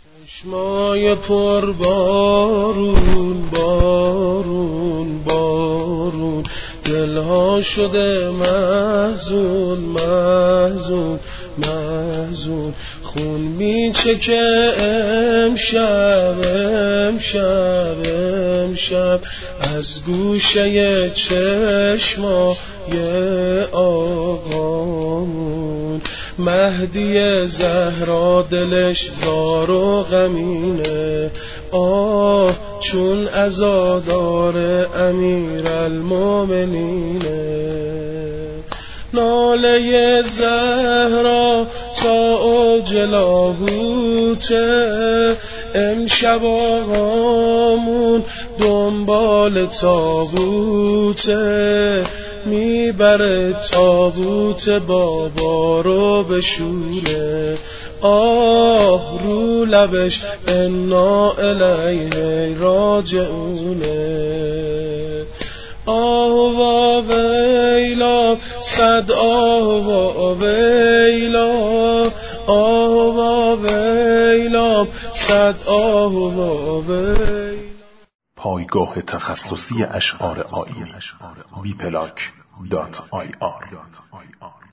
چشمای پر بارون بارون بارون، دلها شده محزون محزون محزون، خون میچکه امشب امشب امشب از گوشه چشمای آقامون. مهدی زهرا دلش زار و غمینه، آه چون عزادار امیرالمومنینه. ناله زهرا تا اوج لاهوته، امشب آقامون دنبال تابوته، میبره تابوت بابا رو بشوره، آه رو لبش انا الیه راجعونه. آه و ویلا صد آه و ویلا، آه و ویلا صد آه و ویلا. پایگاه تخصصی اشعار آیینی www.bplag.ir